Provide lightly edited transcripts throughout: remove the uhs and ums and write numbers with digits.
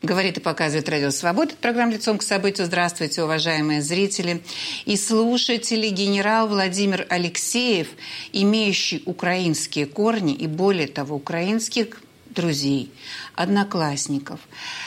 Говорит и показывает Радио Свобода. Это программа «Лицом к событию». Здравствуйте, уважаемые зрители и слушатели. Генерал Владимир Алексеев, имеющий украинские корни и, более того, украинских друзей, одноклассников,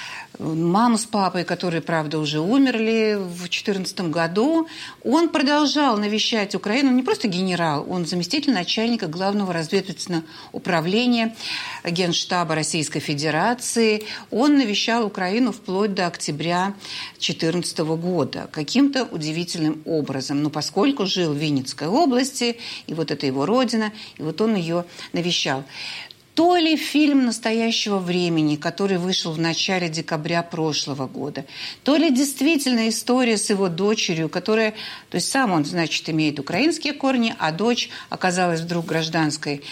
маму с папой, которые, правда, уже умерли в 2014 году, он продолжал навещать Украину. Не просто генерал, он заместитель начальника Главного разведывательного управления Генштаба Российской Федерации. Он навещал Украину вплоть до октября 2014 года. Каким-то удивительным образом. Но поскольку жил в Винницкой области, и вот это его родина, и вот он ее навещал. То ли фильм «Настоящего времени», который вышел в начале декабря прошлого года, то ли действительно история с его дочерью, которая, то есть сам он, значит, имеет украинские корни, а дочь оказалась вдруг гражданкой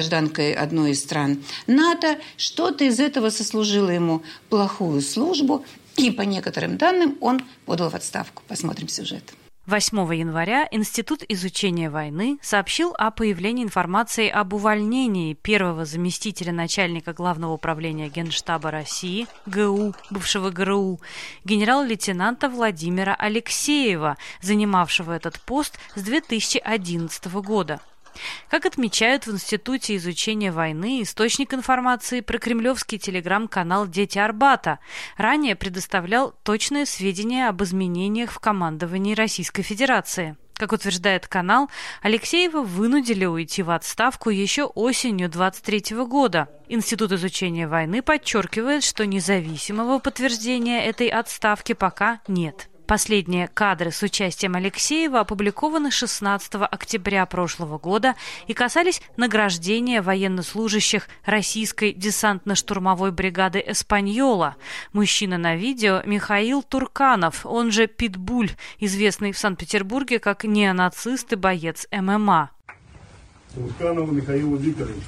одной из стран НАТО, что-то из этого сослужило ему плохую службу, и по некоторым данным он подал в отставку. Посмотрим сюжет. 8 января Институт изучения войны сообщил о появлении информации об увольнении первого заместителя начальника Главного управления Генштаба России, ГУ, бывшего ГРУ, генерал-лейтенанта Владимира Алексеева, занимавшего этот пост с 2011 года. Как отмечают в Институте изучения войны, источник информации про кремлевский телеграм-канал «Дети Арбата» ранее предоставлял точные сведения об изменениях в командовании Российской Федерации. Как утверждает канал, Алексеева вынудили уйти в отставку еще осенью 2023 года. Институт изучения войны подчеркивает, что независимого подтверждения этой отставки пока нет. Последние кадры с участием Алексеева опубликованы 16 октября прошлого года и касались награждения военнослужащих российской десантно-штурмовой бригады «Эспаньола». Мужчина на видео Михаил Турканов, он же Питбуль, известный в Санкт-Петербурге как неонацист и боец ММА. Турканов Михаил Викторович.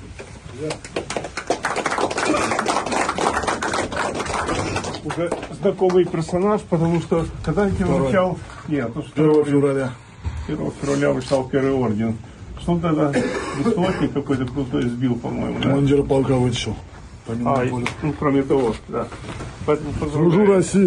Уже знакомый персонаж, потому что когда я изучал... Нет, 1 февраля вышел первый орден. Что он тогда беспилотник какой-то крутой сбил, по-моему. Командир полка вытащил. Кроме того, да. Служу России.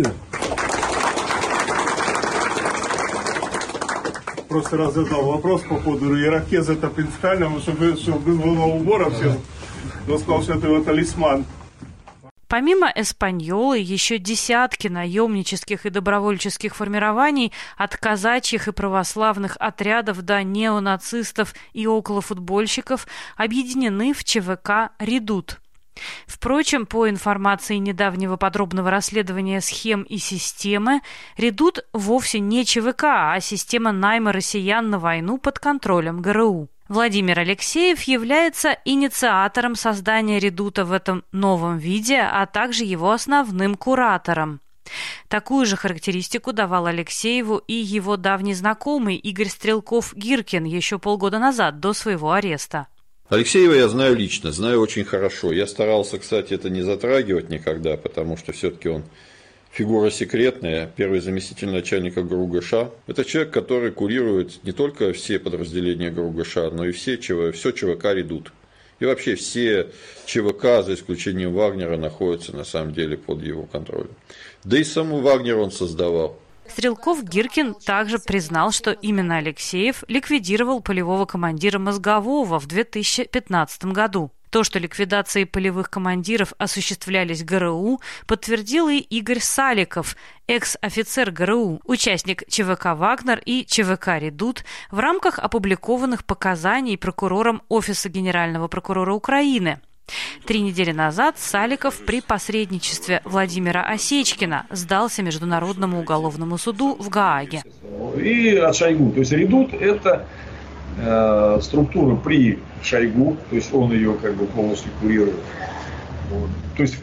Просто раз задал вопрос по поводу ирокеза, это принципиально, чтобы было убора всем. Но сказал, что это его талисман. Помимо «Эспаньолы» еще десятки наемнических и добровольческих формирований от казачьих и православных отрядов до неонацистов и околофутбольщиков объединены в ЧВК «Редут». Впрочем, по информации недавнего подробного расследования схем и системы, «Редут» вовсе не ЧВК, а система найма россиян на войну под контролем ГРУ. Владимир Алексеев является инициатором создания «Редута» в этом новом виде, а также его основным куратором. Такую же характеристику давал Алексееву и его давний знакомый Игорь Стрелков-Гиркин еще полгода назад, до своего ареста. Алексеева я знаю лично, знаю очень хорошо. Я старался, кстати, это не затрагивать никогда, потому что все-таки он фигура секретная, первый заместитель начальника ГРУ ГШ. Это человек, который курирует не только все подразделения ГРУ ГШ, но и все ЧВК «Редут». И вообще все ЧВК, за исключением Вагнера, находятся на самом деле под его контролем. Да и саму Вагнер он создавал. Стрелков-Гиркин также признал, что именно Алексеев ликвидировал полевого командира Мозгового в 2015 году. То, что ликвидации полевых командиров осуществлялись ГРУ, подтвердил и Игорь Саликов, экс-офицер ГРУ, участник ЧВК «Вагнер» и ЧВК «Редут» в рамках опубликованных показаний прокурором Офиса Генерального прокурора Украины. 3 недели назад Саликов при посредничестве Владимира Осечкина сдался Международному уголовному суду в Гааге. И от Шойгу. То есть «Редут» – это структура при Шойгу, то есть он ее как бы полностью курирует. Вот. То есть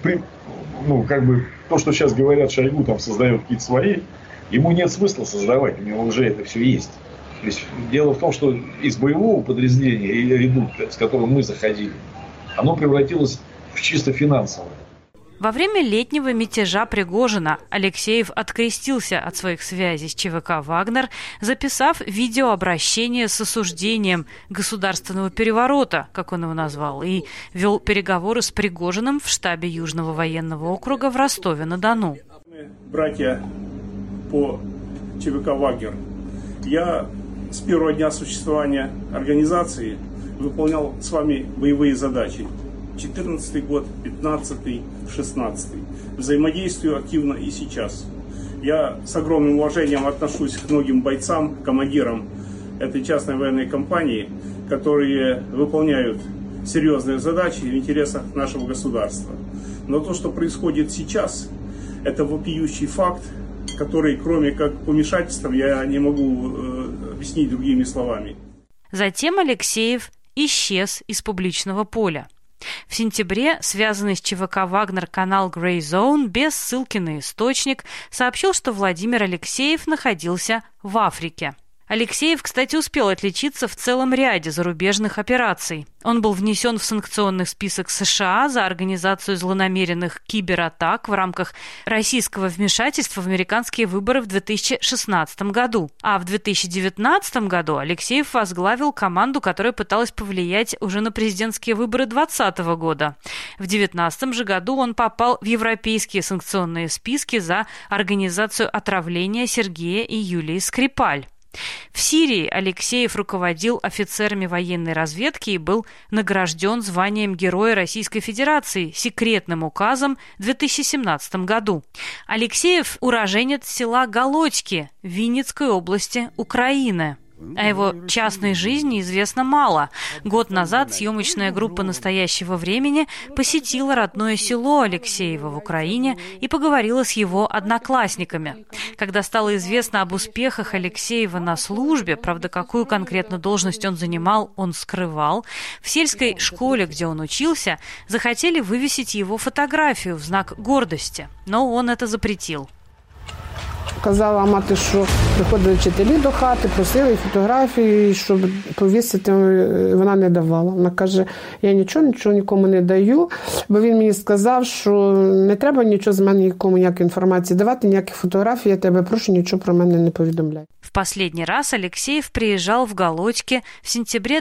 то, что сейчас говорят, Шойгу там создает какие-то свои, ему нет смысла создавать, у него уже это все есть. То есть дело в том, что из боевого подразделения или «Редут», с которым мы заходили, оно превратилось в чисто финансовое. Во время летнего мятежа Пригожина Алексеев открестился от своих связей с ЧВК «Вагнер», записав видеообращение с осуждением государственного переворота, как он его назвал, и вел переговоры с Пригожиным в штабе Южного военного округа в Ростове-на-Дону. Братья по ЧВК «Вагнер», я с первого дня существования организации выполнял с вами боевые задачи. 14-й год, 15-й, 16-й. Взаимодействую активно и сейчас. Я с огромным уважением отношусь к многим бойцам, командирам этой частной военной компании, которые выполняют серьезные задачи в интересах нашего государства. Но то, что происходит сейчас, это вопиющий факт, который, кроме как помешательством, я не могу объяснить другими словами. Затем Алексеев исчез из публичного поля. В сентябре связанный с ЧВК «Вагнер» канал Grey Zone без ссылки на источник сообщил, что Владимир Алексеев находился в Африке. Алексеев, кстати, успел отличиться в целом ряде зарубежных операций. Он был внесен в санкционный список США за организацию злонамеренных кибератак в рамках российского вмешательства в американские выборы в 2016 году. А в 2019 году Алексеев возглавил команду, которая пыталась повлиять уже на президентские выборы 2020 года. В 2019 же году он попал в европейские санкционные списки за организацию отравления Сергея и Юлии Скрипаль. В Сирии Алексеев руководил офицерами военной разведки и был награжден званием Героя Российской Федерации секретным указом в 2017 году. Алексеев – уроженец села Галочки Винницкой области Украины. О его частной жизни известно мало. Год назад съемочная группа «Настоящего времени» посетила родное село Алексеева в Украине и поговорила с его одноклассниками. Когда стало известно об успехах Алексеева на службе, правда, какую конкретно должность он занимал, он скрывал, в сельской школе, где он учился, захотели вывесить его фотографию в знак гордости, но он это запретил. Казала мати, що приходили вчителі до хати, просили фотографії, щоб повісити, вона не давала. Вона каже, я нічого нікому не даю, бо він мені сказав, що не треба нічого з мене нікому, ніякої інформації давати, ніяких фотографій, я тебе прошу, нічого про мене не повідомляй. В последний раз Алексеев приезжал в Галочки в сентябре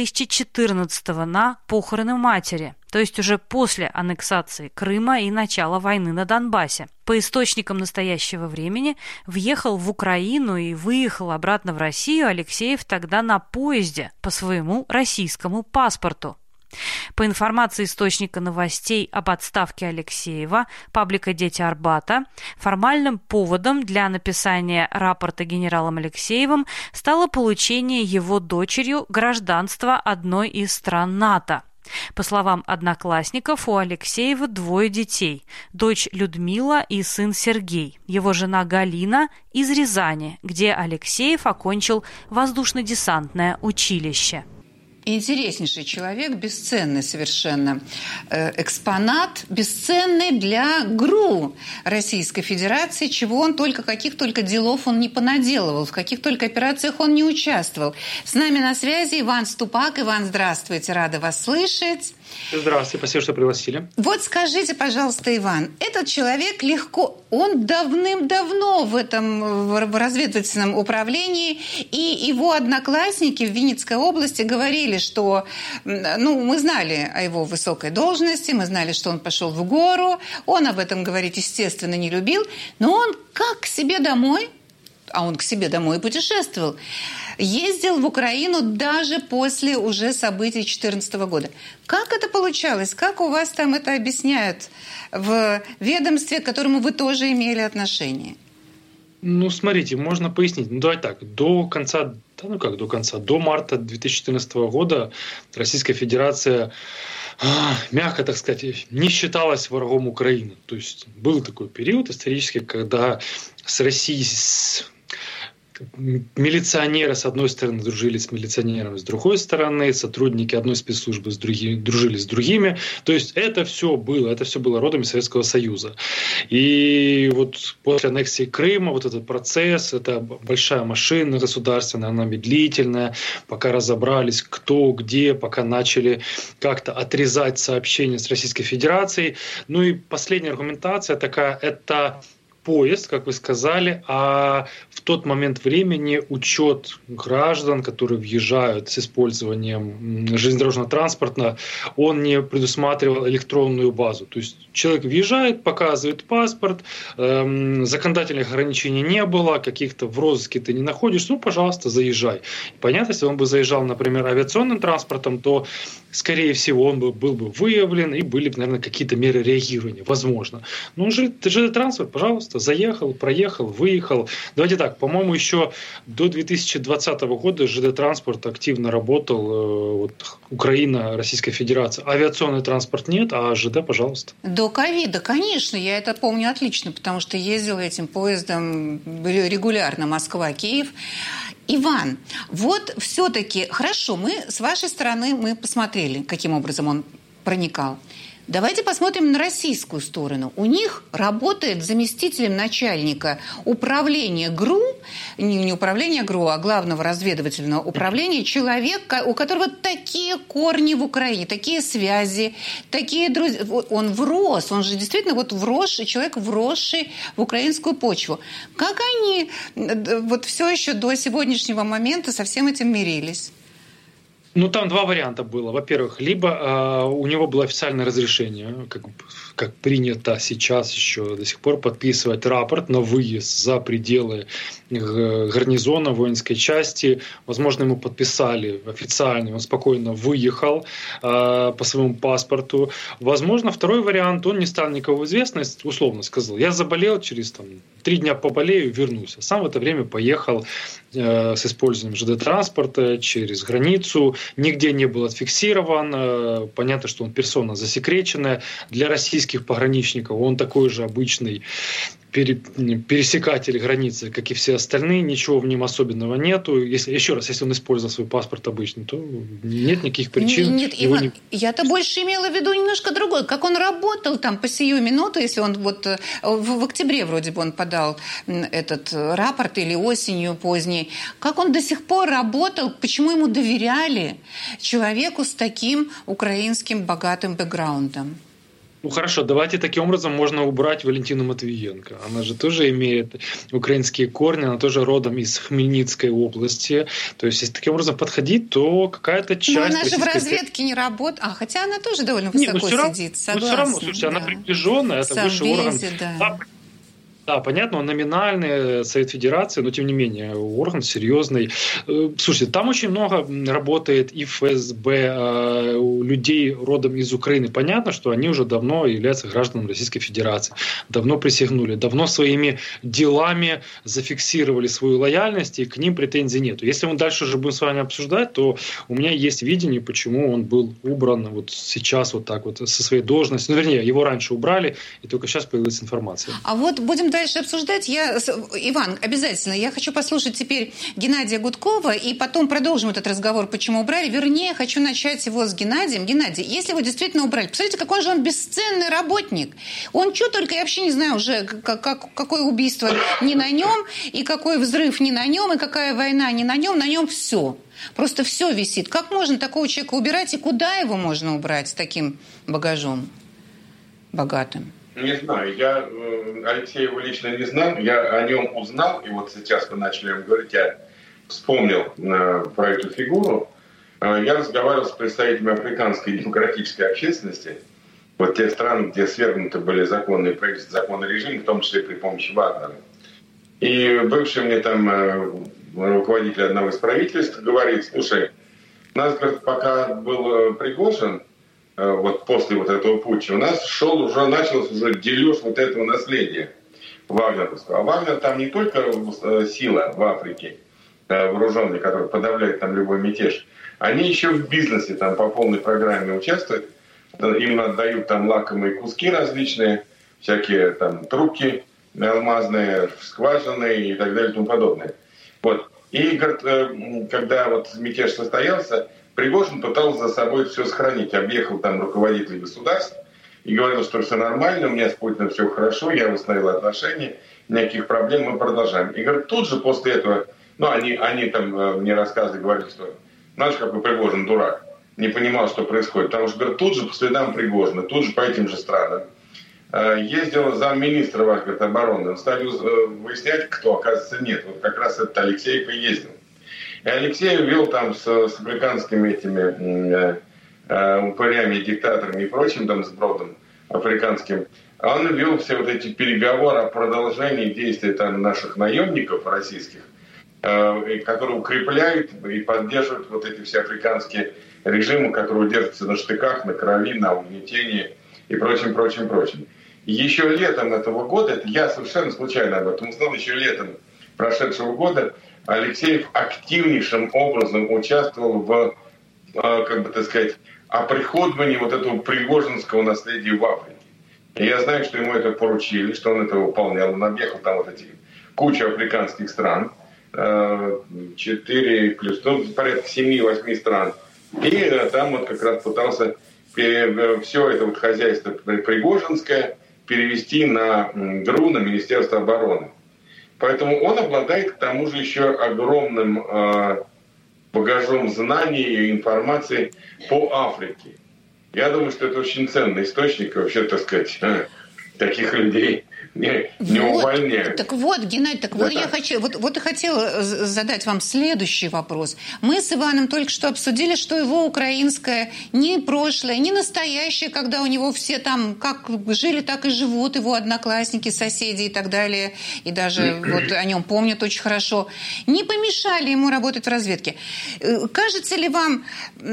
2014-го на похороны матери, то есть уже после аннексации Крыма и начала войны на Донбассе. По источникам «Настоящего времени» въехал в Украину и выехал обратно в Россию Алексеев тогда на поезде по своему российскому паспорту. По информации источника новостей об отставке Алексеева, паблика «Дети Арбата», формальным поводом для написания рапорта генералом Алексеевым стало получение его дочерью гражданства одной из стран НАТО. По словам одноклассников, у Алексеева 2 детей – дочь Людмила и сын Сергей, его жена Галина из Рязани, где Алексеев окончил воздушно-десантное училище. Интереснейший человек, бесценный совершенно экспонат, бесценный для ГРУ Российской Федерации, чего он только, каких только делов он не понаделывал, в каких только операциях он не участвовал. С нами на связи Иван Ступак. Иван, здравствуйте, рада вас слышать. Здравствуйте, спасибо, что пригласили. Вот скажите, пожалуйста, Иван, этот человек легко, он давным-давно в этом в разведывательном управлении, и его одноклассники в Винницкой области говорили, что, мы знали о его высокой должности, мы знали, что он пошел в гору, он об этом говорить, естественно, не любил, но он как к себе домой, а он к себе домой путешествовал, ездил в Украину даже после уже событий 2014 года. Как это получалось? Как у вас там это объясняют в ведомстве, к которому вы тоже имели отношение? Смотрите, можно пояснить. Давай так, до марта 2014 года Российская Федерация, мягко так сказать, не считалась врагом Украины. То есть был такой период исторический, когда с Россией милиционеры с одной стороны дружили с милиционерами, с другой стороны сотрудники одной спецслужбы дружили с другими. То есть это все было родом из Советского Союза. И вот после аннексии Крыма вот этот процесс, это большая машина государственная, она медлительная, пока разобрались кто, где, пока начали как-то отрезать сообщения с Российской Федерацией. Ну и последняя аргументация такая, это поезд, как вы сказали, а в тот момент времени учет граждан, которые въезжают с использованием железнодорожного транспорта, он не предусматривал электронную базу. То есть человек въезжает, показывает паспорт, законодательных ограничений не было, каких-то в розыске ты не находишь, ну, пожалуйста, заезжай. Понятно, если он бы заезжал, например, авиационным транспортом, то, скорее всего, он был бы выявлен и были бы, наверное, какие-то меры реагирования, возможно. Но ЖД-транспорт, пожалуйста, заехал, проехал, выехал. Давайте так, по-моему, еще до 2020 года ЖД-транспорт активно работал, Украина, Российская Федерация. Авиационный транспорт нет, а ЖД, пожалуйста. До ковида, конечно, я это помню отлично, потому что ездила этим поездом регулярно Москва-Киев. Иван, вот все-таки, хорошо, мы с вашей стороны мы посмотрели, каким образом он проникал. Давайте посмотрим на российскую сторону. У них работает заместителем начальника управления ГРУ, не управления ГРУ, а главного разведывательного управления, человек, у которого такие корни в Украине, такие связи, такие друзья. Он врос, он же действительно вросший, человек, вросший в украинскую почву. Как они все еще до сегодняшнего момента со всем этим мирились? Ну, там два варианта было. Во-первых, либо у него было официальное разрешение, как принято сейчас еще до сих пор, подписывать рапорт на выезд за пределы гарнизона воинской части. Возможно, ему подписали официально, он спокойно выехал по своему паспорту. Возможно, второй вариант, он не стал никого в известность, условно сказал, я заболел, через 3 дня поболею, вернусь. Сам в это время поехал с использованием ЖД-транспорта через границу, нигде не был отфиксирован. Понятно, что он персона засекреченная. Для российских пограничников он такой же обычный пересекатель границы, как и все остальные, ничего в нем особенного нету. Если он использовал свой паспорт обычный, то нет никаких причин. Нет, Иван, я-то больше имела в виду немножко другое. Как он работал там по сию минуту, если он в октябре вроде бы он подал этот рапорт или осенью поздней, как он до сих пор работал, почему ему доверяли человеку с таким украинским богатым бэкграундом? Ну хорошо, давайте таким образом можно убрать Валентину Матвиенко. Она же тоже имеет украинские корни, она тоже родом из Хмельницкой области. То есть, если таким образом подходить, то какая-то часть... Но она же в разведке не работает. Хотя она тоже довольно высоко сидит. Согласна. Но все равно, слушайте, она приближенная, это высший орган. Да. Да, понятно, он номинальный Совет Федерации, но тем не менее орган серьезный. Слушайте, там очень много работает и ФСБ, людей родом из Украины. Понятно, что они уже давно являются гражданами Российской Федерации, давно присягнули, давно своими делами зафиксировали свою лояльность, и к ним претензий нет. Если мы дальше уже будем с вами обсуждать, то у меня есть видение, почему он был убран вот сейчас вот так вот со своей должности. Ну, вернее, его раньше убрали, и только сейчас появилась информация. А вот будем дальше обсуждать. Иван, обязательно. Я хочу послушать теперь Геннадия Гудкова, и потом продолжим этот разговор, почему убрали. Вернее, хочу начать его с Геннадием. Геннадий, если его действительно убрали, посмотрите, какой же он бесценный работник. Он что только, я вообще не знаю уже, какое убийство не на нем, и какой взрыв не на нем, и какая война не на нем все. Просто все висит. Как можно такого человека убирать, и куда его можно убрать с таким багажом богатым? Не знаю, я Алексея его лично не знал, я о нем узнал, и вот сейчас вы начали им говорить, я вспомнил про эту фигуру. Я разговаривал с представителями африканской демократической общественности, вот тех стран, где свергнуты были законные правительства, законный режим, в том числе при помощи Вагнера. И бывший мне там руководитель одного из правительств говорит, слушай, у нас, говорит, пока был Пригожин, вот после вот этого путча, у нас начался уже дележ вот этого наследия вагнеровского. А Вагнер там не только сила в Африке, вооруженная, которая подавляет там любой мятеж, они еще в бизнесе там по полной программе участвуют. Им отдают там лакомые куски различные, всякие там трубки алмазные, скважины и так далее и тому подобное. Вот. И, говорит, когда вот мятеж состоялся, Пригожин пытался за собой все сохранить. Объехал там руководителей государств и говорил, что все нормально, у меня с Путиным все хорошо, я восстановил отношения, никаких проблем, мы продолжаем. И, говорит, тут же после этого, они там мне рассказывали, говорили, что, знаешь, какой Пригожин дурак, не понимал, что происходит. Потому что, говорит, тут же по следам Пригожина, тут же по этим же странам ездил замминистра ваш, говорит, обороны. Стали выяснять, кто, оказывается, нет. Вот как раз этот Алексеев и ездил. И Алексеев вел там с африканскими этими упырями, диктаторами и прочим, там, с бродом африканским. Он вел все вот эти переговоры о продолжении действий там наших наемников российских, которые укрепляют и поддерживают вот эти все африканские режимы, которые держатся на штыках, на крови, на угнетении и прочим. И еще летом этого года, это я совершенно случайно об этом узнал, еще летом прошедшего года Алексеев активнейшим образом участвовал в, как бы так сказать, оприходовании вот этого пригожинского наследия в Африке. И я знаю, что ему это поручили, что он это выполнял. Он объехал там вот эти кучу африканских стран, 4 плюс, порядка 7-8 стран. И там вот как раз пытался все это вот хозяйство пригожинское перевести на ГРУ, на Министерство обороны. Поэтому он обладает к тому же еще огромным багажом знаний и информации по Африке. Я думаю, что это очень ценный источник, вообще, так сказать, таких людей не увольняют. Так вот, Геннадий, я хочу, вот и хотела задать вам следующий вопрос. Мы с Иваном только что обсудили, что его украинское ни прошлое, ни настоящее, когда у него все там как жили, так и живут, его одноклассники, соседи и так далее, и даже вот о нем помнят очень хорошо, не помешали ему работать в разведке. Кажется ли вам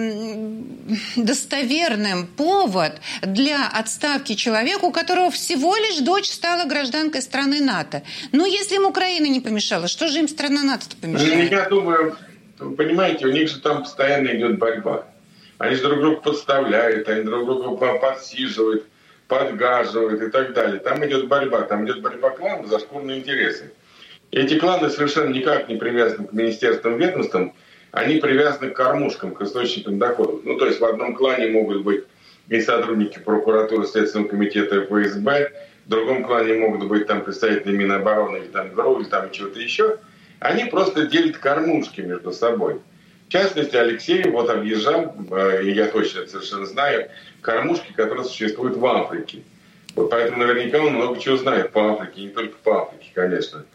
достоверным повод для отставки человека, у которого всего лишь дочь стала гражданкой страны НАТО? Ну, если им Украина не помешала, что же им страна НАТО-то помешала? Я думаю, вы понимаете, у них же там постоянно идет борьба. Они же друг друга подставляют, они друг друга подсиживают, подгаживают и так далее. Там идет борьба кланов за шкурные интересы. И эти кланы совершенно никак не привязаны к министерствам, ведомствам, они привязаны к кормушкам, к источникам доходов. Ну, то есть в одном клане могут быть и сотрудники прокуратуры, Следственного комитета и ФСБ, в другом клане могут быть там представители Минобороны или там ГРУ или там чего-то еще. Они просто делят кормушки между собой. В частности, Алексей вот объезжал, и я точно это совершенно знаю, кормушки, которые существуют в Африке. Вот поэтому наверняка он много чего знает по Африке, не только по Африке, конечно.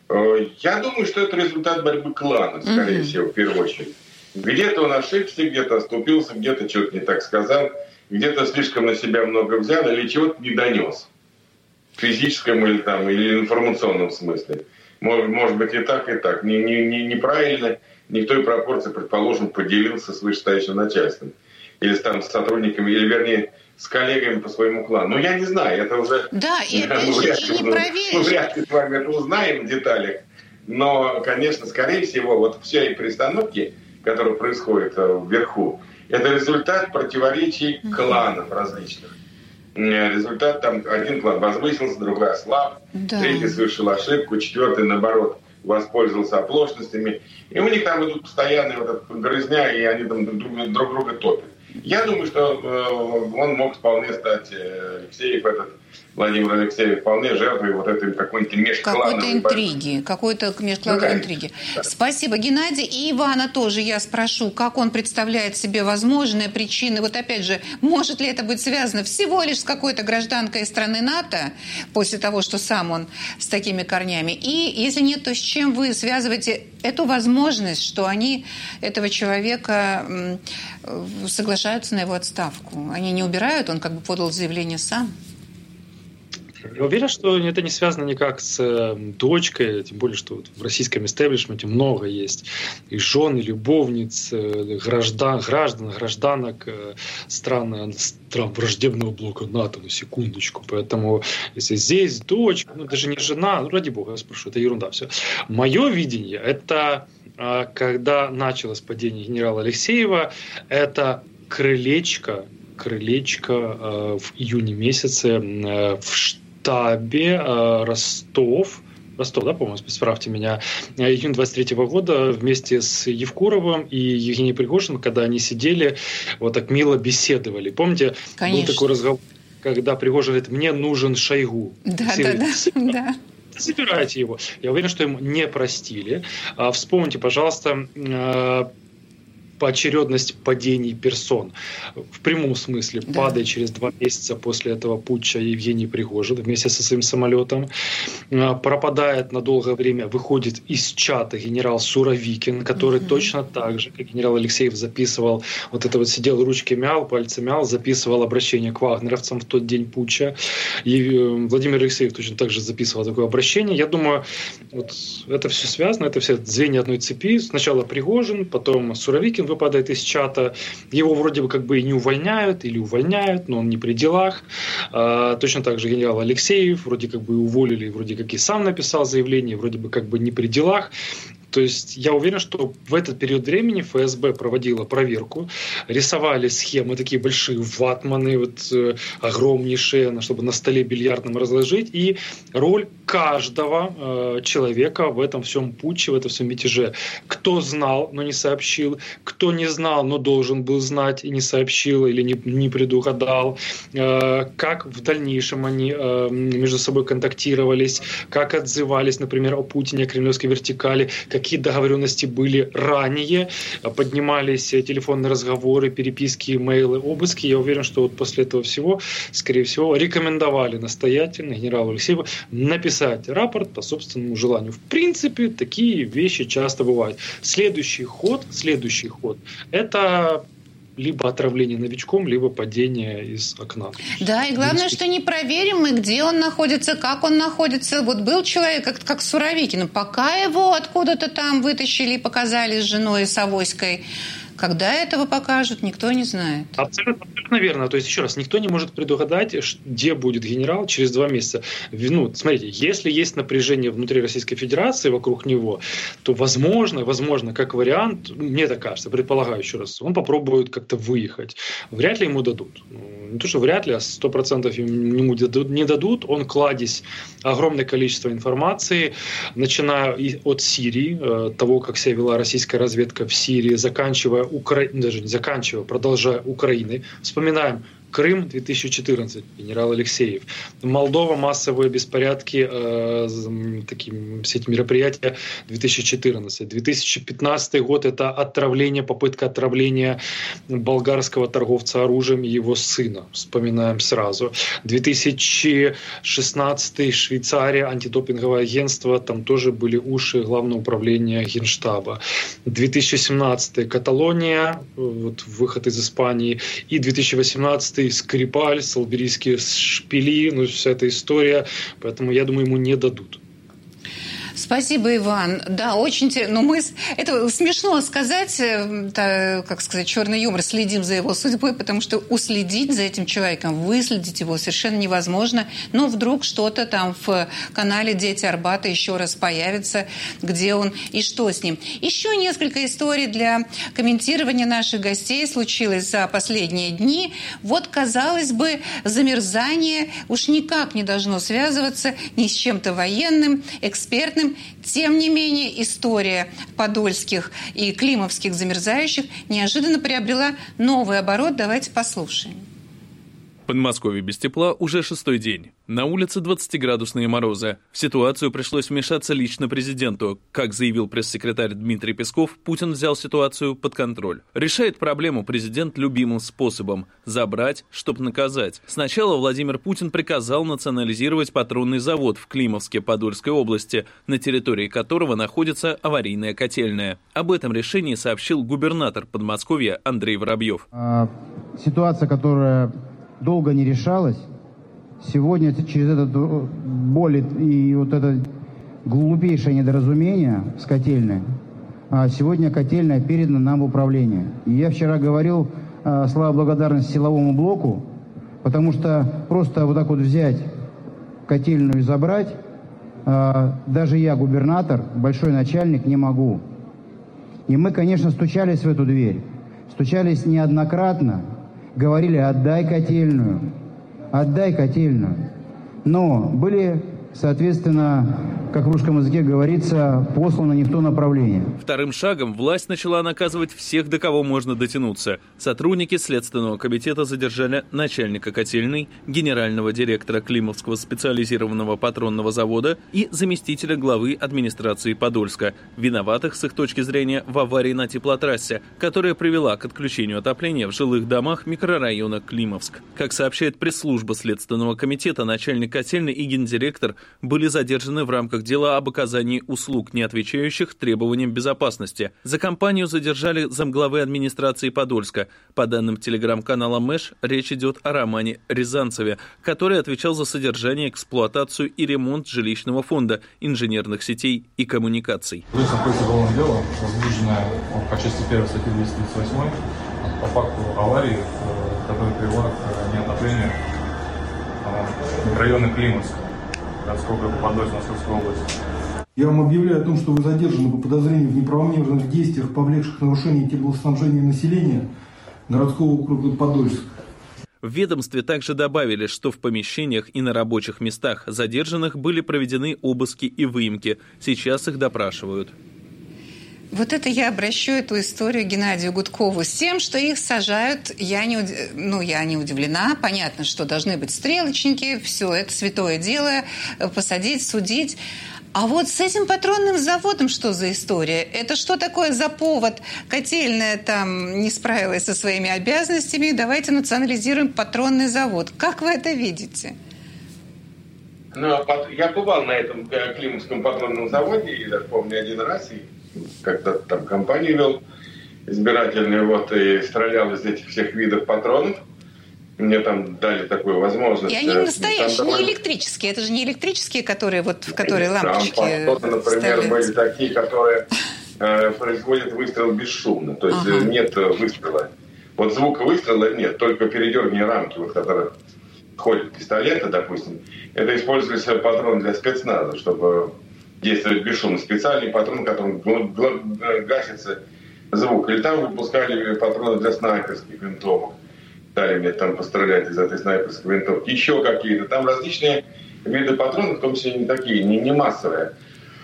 Я думаю, что это результат борьбы клана, скорее всего, в первую очередь. Где-то он ошибся, где-то оступился, где-то что-то не так сказал, где-то слишком на себя много взял или чего-то не донес. В физическом или информационном смысле. Может быть и так, и так. Неправильно, не в той пропорции, предположим, поделился с вышестоящим начальством. Или там с сотрудниками, или вернее с коллегами по своему клану. Я не знаю, это уже... Да, и опять же, и не проверишь. Мы вряд ли с вами это узнаем в деталях. Но, конечно, скорее всего, вот все эти перестановки, которые происходят вверху, это результат противоречий кланов различных. Результат там один клан возвысился, другой ослаб, третий совершил ошибку, четвертый, наоборот, воспользовался оплошностями. И у них там идут постоянные вот эта грызня, и они там друг друга топят. Я думаю, что он мог вполне стать, Алексеев, Владимир Алексеев, вполне жертвой вот этой какой-нибудь межклановой какой-то межклановой интриги. Да. Спасибо, Геннадий. И Ивана тоже я спрошу, как он представляет себе возможные причины. Вот опять же, может ли это быть связано всего лишь с какой-то гражданкой страны НАТО, после того, что сам он с такими корнями? И если нет, то с чем вы связываете эту возможность, что они этого человека соглашаются на его отставку? Они не убирают, он как бы подал заявление сам? Я уверен, что это не связано никак с дочкой, тем более, что в российском истеблишменте много есть и жен, и любовниц, гражданок стран враждебного блока НАТО, на секундочку. Поэтому, если здесь дочь, даже не жена, ради бога, я спрошу, это ерунда все. Мое видение, это когда началось падение генерала Алексеева, это крылечко в июне месяце в штабе Ростов, Ростов, да, по-моему, справьте меня, июнь 23 года вместе с Евкуровым и Евгением Пригожиным, когда они сидели, вот так мило беседовали. Помните, Конечно. был такой разговор, когда Пригожин говорит: «Мне нужен Шойгу». Да. Забирайте его. Я уверен, что ему не простили. Вспомните, пожалуйста, поочередность падений персон. В прямом смысле, падает через 2 месяца после этого путча Евгений Пригожин вместе со своим самолетом. Пропадает на долгое время, выходит из чата генерал Суровикин, который точно так же, как генерал Алексеев записывал, вот это вот сидел, ручки мял, пальцы мял, записывал обращение к вагнеровцам в тот день путча. И Владимир Алексеев точно так же записывал такое обращение. Я думаю, вот это все связано, это все звенья одной цепи. Сначала Пригожин, потом Суровикин выпадает из чата. Его вроде бы как бы и не увольняют, или увольняют, но он не при делах. Точно так же генерал Алексеев вроде как бы уволили, вроде как и сам написал заявление, вроде бы как бы не при делах. То есть я уверен, что в этот период времени ФСБ проводила проверку, рисовали схемы, такие большие ватманы, вот, огромнейшие, чтобы на столе бильярдном разложить, и роль каждого человека в этом всем путче, в этом всем мятеже. Кто знал, но не сообщил, кто не знал, но должен был знать и не сообщил или не предугадал, как в дальнейшем они между собой контактировались, как отзывались, например, о Путине, о кремлевской вертикали, какие договоренности были ранее, поднимались телефонные разговоры, переписки, имейлы, обыски. Я уверен, что вот после этого всего, скорее всего, рекомендовали настоятельно генералу Алексееву написать рапорт по собственному желанию. В принципе, такие вещи часто бывают. Следующий ход – это либо отравление новичком, либо падение из окна. Да, и главное, что не проверим мы, где он находится, как он находится. Вот был человек, как Суровикин, пока его откуда-то там вытащили и показали с женой Савойской. Когда этого покажут, никто не знает. Абсолютно верно. То есть, еще раз, никто не может предугадать, где будет генерал через 2 месяца. Ну, смотрите, если есть напряжение внутри Российской Федерации вокруг него, то возможно, как вариант, мне так кажется, предполагаю еще раз, он попробует как-то выехать. Вряд ли ему дадут. Не то, что вряд ли, а 100% ему не дадут. Он кладезь огромное количество информации, начиная от Сирии, того, как себя вела российская разведка в Сирии, продолжая Украины. Вспоминаем Крым 2014, генерал Алексеев. Молдова, массовые беспорядки, все эти мероприятия 2014. 2015 год – это попытка отравления болгарского торговца оружием и его сына. Вспоминаем сразу. 2016 Швейцария, антидопинговое агентство, там тоже были уши Главного управления Генштаба. 2017 Каталония, вот, выход из Испании. И 2018 Скрипаль, салберийские шпили, вся эта история. Поэтому, я думаю, ему не дадут. Спасибо, Иван. Да, очень интересно. Но это смешно сказать, как сказать, черный юмор, следим за его судьбой, потому что уследить за этим человеком, выследить его совершенно невозможно. Но вдруг что-то там в канале «Дети Арбата» еще раз появится, где он и что с ним. Еще несколько историй для комментирования наших гостей случилось за последние дни. Вот, казалось бы, замерзание уж никак не должно связываться ни с чем-то военным, экспертным. Тем не менее, история подольских и климовских замерзающих неожиданно приобрела новый оборот. Давайте послушаем. В Подмосковье без тепла уже 6-й день. На улице 20-градусные морозы. В ситуацию пришлось вмешаться лично президенту. Как заявил пресс-секретарь Дмитрий Песков, Путин взял ситуацию под контроль. Решает проблему президент любимым способом – забрать, чтобы наказать. Сначала Владимир Путин приказал национализировать патронный завод в Климовске Подольской области, на территории которого находится аварийная котельная. Об этом решении сообщил губернатор Подмосковья Андрей Воробьев. Ситуация, которая долго не решалась, сегодня через эту боль и вот это глупейшее недоразумение с котельной, сегодня котельная передана нам в управление. И я вчера говорил слова благодарности силовому блоку, потому что просто вот так вот взять котельную и забрать, даже я, губернатор, большой начальник, не могу. И мы, конечно, стучались в эту дверь. Стучались неоднократно. Говорили: отдай котельную. Но были, соответственно, как в русском языке говорится, послано не в то направление. Вторым шагом власть начала наказывать всех, до кого можно дотянуться. Сотрудники Следственного комитета задержали начальника котельной, генерального директора Климовского специализированного патронного завода и заместителя главы администрации Подольска, виноватых с их точки зрения в аварии на теплотрассе, которая привела к отключению отопления в жилых домах микрорайона Климовск. Как сообщает пресс-служба Следственного комитета, начальник котельной и гендиректор были задержаны в рамках дела об оказании услуг, не отвечающих требованиям безопасности. За компанию задержали замглавы администрации Подольска. По данным телеграм-канала Мэш, речь идет о Романе Рязанцеве, который отвечал за содержание, эксплуатацию и ремонт жилищного фонда, инженерных сетей и коммуникаций. Здесь находится уголовное дело, возбужденное по части 1 статьи 238 по факту аварии, которая привела к неотоплению микрорайона Климовска, городского округа Подольска, Московской области. Я вам объявляю о том, что вы задержаны по подозрению в неправомерных действиях, повлекших нарушение теплоснабжения населения городского округа Подольск. В ведомстве также добавили, что в помещениях и на рабочих местах задержанных были проведены обыски и выемки. Сейчас их допрашивают. Вот это я обращу эту историю Геннадию Гудкову с тем, что их сажают. Я не удивлена. Понятно, что должны быть стрелочники. Все, это святое дело. Посадить, судить. А вот с этим патронным заводом что за история? Это что такое за повод? Котельная там не справилась со своими обязанностями. Давайте национализируем патронный завод. Как вы это видите? Я бывал на этом Климовском патронном заводе, я помню, один раз, и когда там компанию вел избирательную, и стрелял из этих всех видов патронов. Мне там дали такую возможность. И они настоящие, не электрические. Это же не электрические, в которые лампочки там, например, были такие, которые производят выстрел бесшумно. То есть нет выстрела. Вот звука выстрела нет, только передергивание рамки, которые ходят пистолеты, допустим. Это используется патрон для спецназа, чтобы действовать бесшумно. Специальный патрон, которым гасится звук. Или там выпускали патроны для снайперских винтовок. Дали мне там пострелять из этой снайперской винтовки. Еще какие-то. Там различные виды патронов, в том числе не такие, не массовые.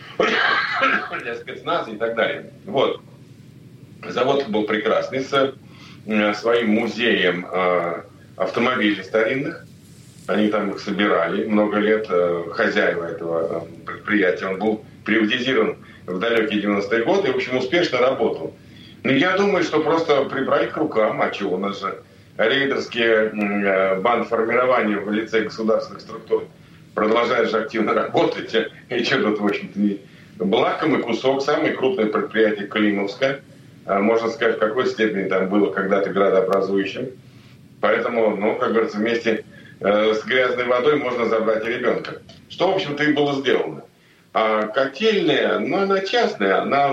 Для спецназа и так далее. Вот. Завод был прекрасный, с своим музеем автомобилей старинных. Они там их собирали много лет. Хозяева этого предприятия. Он был приватизирован в далекие 90-е годы и, в общем, успешно работал. Но я думаю, что просто прибрали к рукам. А чего? У нас же рейдерские бандформирования в лице государственных структур продолжают же активно работать. И что тут, в общем-то, лакомый кусок, самое крупное предприятие Климовска. Можно сказать, в какой степени там было когда-то градообразующим. Поэтому, как говорится, вместе с грязной водой можно забрать и ребенка. Что, в общем-то, и было сделано. А котельная, она частная, она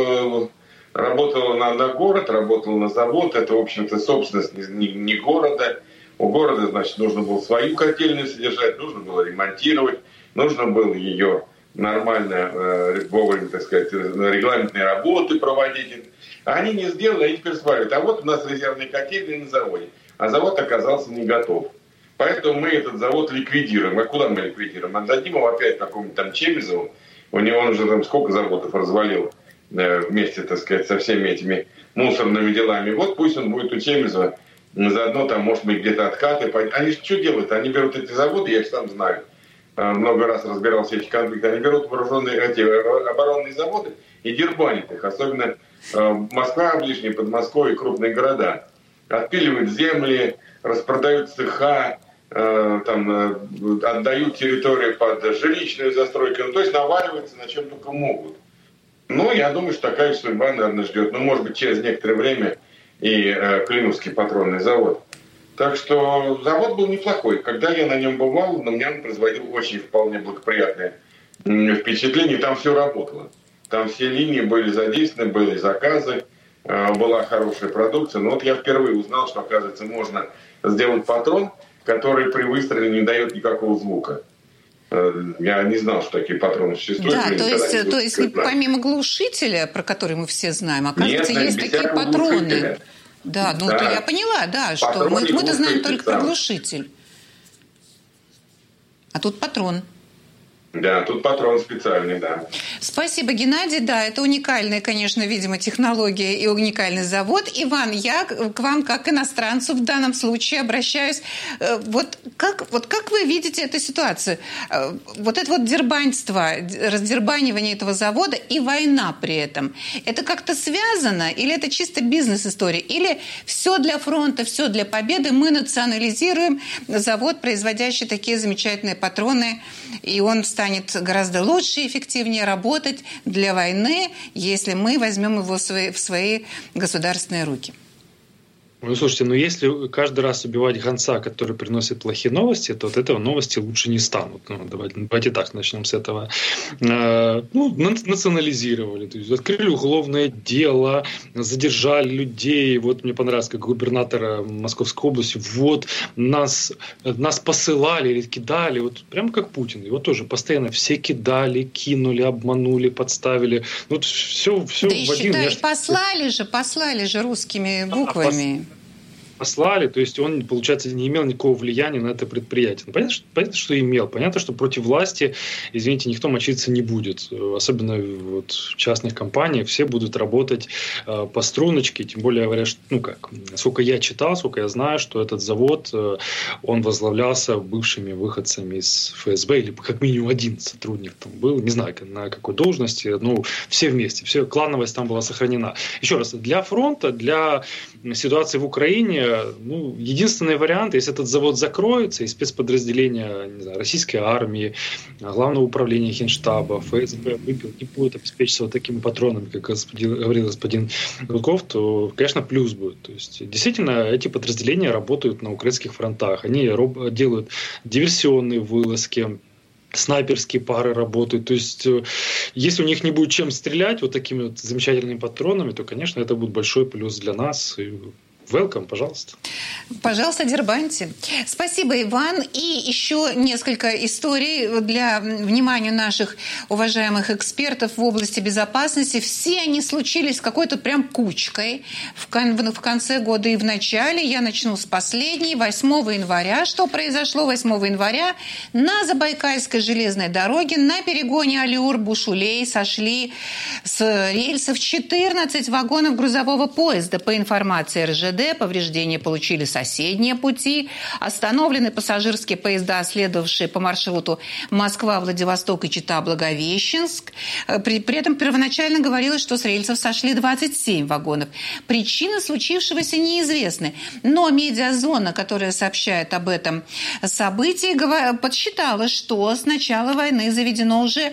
работала на город, работала на завод. Это, в общем-то, собственность не города. У города, значит, нужно было свою котельную содержать, нужно было ремонтировать, нужно было ее нормально, вовремя, так сказать, регламентные работы проводить. Они не сделали, они теперь сваливают. А вот у нас резервные котельные на заводе. А завод оказался не готов. Поэтому мы этот завод ликвидируем. А куда мы ликвидируем? Отдадим его опять какому-нибудь там Чемизову. У него он уже там сколько заводов развалил вместе, так сказать, со всеми этими мусорными делами. Вот пусть он будет у Чемизова. Заодно там, может быть, где-то откаты. Они что делают? Они берут эти заводы, я их сам знаю. Много раз разбирался в этих конфликтах. Они берут вооруженные оборонные заводы и дербанят их. Особенно Москва, ближние Подмосковье, крупные города. Отпиливают земли, распродают цеха, отдают территорию под жилищную застройку. То есть наваливаются на чем только могут. Я думаю, что такая судьба, наверное, ждет. Может быть, через некоторое время и Климовский патронный завод. Так что завод был неплохой. Когда я на нем бывал, на меня он производил очень вполне благоприятное впечатление. Там все работало. Там все линии были задействованы, были заказы, была хорошая продукция. Но я впервые узнал, что, оказывается, можно сделать патрон, который при выстреле не дает никакого звука. Я не знал, что такие патроны существуют. Да, то есть помимо глушителя, про который мы все знаем, оказывается, есть такие патроны. Глушителя. Да, то я поняла, да, что мы-то знаем только про глушитель. А тут патрон. Да, тут патрон специальный, да. Спасибо, Геннадий. Да, это уникальная, конечно, видимо, технология и уникальный завод. Иван, я к вам как к иностранцу в данном случае обращаюсь. Вот как вы видите эту ситуацию? Вот это вот дербаньство, раздербанивание этого завода и война при этом. Это как-то связано? Или это чисто бизнес-история? Или все для фронта, все для победы? Мы национализируем завод, производящий такие замечательные патроны, и он станет гораздо лучше и эффективнее работать для войны, если мы возьмем его в свои государственные руки. Ну, слушайте, если каждый раз убивать гонца, который приносит плохие новости, то от этого новости лучше не станут. Давайте так начнем с этого. Национализировали, то есть открыли уголовное дело, задержали людей. Вот мне понравилось, как губернатора Московской области, вот нас посылали или кидали, вот прямо как Путин. Его тоже постоянно все кидали, кинули, обманули, подставили. Вот все да в один. Да, послали же русскими буквами. Послали, то есть он, получается, не имел никакого влияния на это предприятие. Понятно, что имел. Понятно, что против власти, извините, никто мочиться не будет. Особенно вот в частных компаниях все будут работать по струночке. Тем более, говорят, что, сколько я читал, сколько я знаю, что этот завод, он возглавлялся бывшими выходцами из ФСБ, или как минимум один сотрудник там был, не знаю, на какой должности, все вместе, клановость там была сохранена. Еще раз, для фронта, для ситуации в Украине, единственный вариант, если этот завод закроется, и спецподразделения, не знаю, российской армии, Главного управления Генштаба, ФСБ не будут обеспечиваться вот такими патронами, как говорил господин Гудков, то, конечно, плюс будет. То есть, действительно, эти подразделения работают на украинских фронтах. Они делают диверсионные вылазки, снайперские пары работают. То есть, если у них не будет чем стрелять вот такими вот замечательными патронами, то, конечно, это будет большой плюс для нас. Welcome, пожалуйста. Пожалуйста, дербаньте. Спасибо, Иван. И еще несколько историй для внимания наших уважаемых экспертов в области безопасности. Все они случились какой-то прям кучкой в конце года и в начале. Я начну с последней. 8 января. Что произошло 8 января? На Забайкальской железной дороге на перегоне Алиур-Бушулей сошли с рельсов 14 вагонов грузового поезда. По информации РЖД, повреждения получили соседние пути. Остановлены пассажирские поезда, следовавшие по маршруту Москва-Владивосток и Чита-Благовещенск. При этом первоначально говорилось, что с рельсов сошли 27 вагонов. Причины случившегося неизвестны. Но медиазона, которая сообщает об этом событии, подсчитала, что с начала войны заведено уже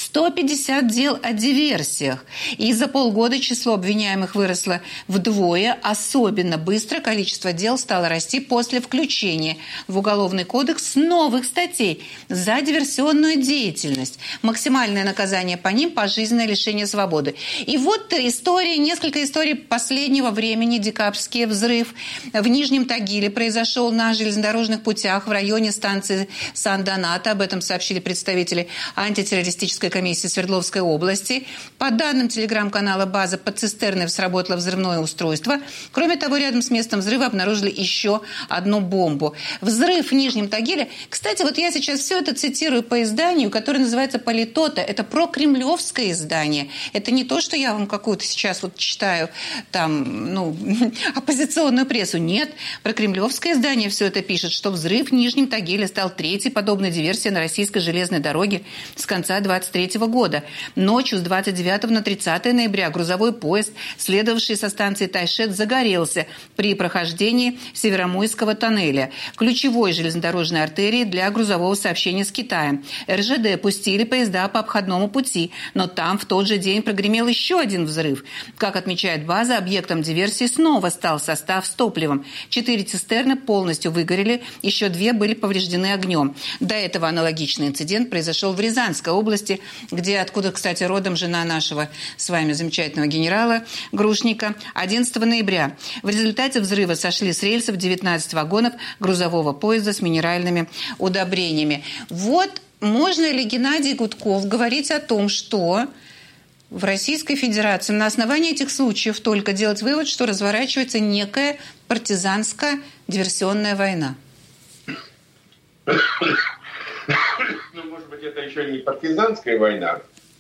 150 дел о диверсиях. И за полгода число обвиняемых выросло вдвое. Особенно быстро количество дел стало расти после включения в Уголовный кодекс новых статей за диверсионную деятельность. Максимальное наказание по ним – пожизненное лишение свободы. И вот несколько историй последнего времени. Декабрьский взрыв в Нижнем Тагиле произошел на железнодорожных путях в районе станции Сан-Доната. Об этом сообщили представители антитеррористической комиссии Свердловской области. По данным телеграм-канала «База», под цистерной сработало взрывное устройство. Кроме того, рядом с местом взрыва обнаружили еще одну бомбу. Взрыв в Нижнем Тагиле. Кстати, вот я сейчас все это цитирую по изданию, которое называется «Политота». Это прокремлевское издание. Это не то, что я вам какую-то сейчас вот читаю там, оппозиционную прессу. Нет, прокремлевское издание все это пишет, что взрыв в Нижнем Тагиле стал третьей подобной диверсией на российской железной дороге с конца 23 года. Ночью с 29 на 30 ноября грузовой поезд, следовавший со станции Тайшет, загорелся при прохождении Северомойского тоннеля, ключевой железнодорожной артерии для грузового сообщения с Китаем. РЖД пустили поезда по обходному пути, но там в тот же день прогремел еще один взрыв. Как отмечает база, объектом диверсии снова стал состав с топливом. 4 цистерны полностью выгорели, еще 2 были повреждены огнем. До этого аналогичный инцидент произошел в Рязанской области, откуда, кстати, родом жена нашего с вами замечательного генерала Грушника. 11 ноября. В результате взрыва сошли с рельсов 19 вагонов грузового поезда с минеральными удобрениями. Вот можно ли, Геннадий Гудков, говорить о том, что в Российской Федерации на основании этих случаев только делать вывод, что разворачивается некая партизанская диверсионная война? Может быть, быть, это еще не партизанская война,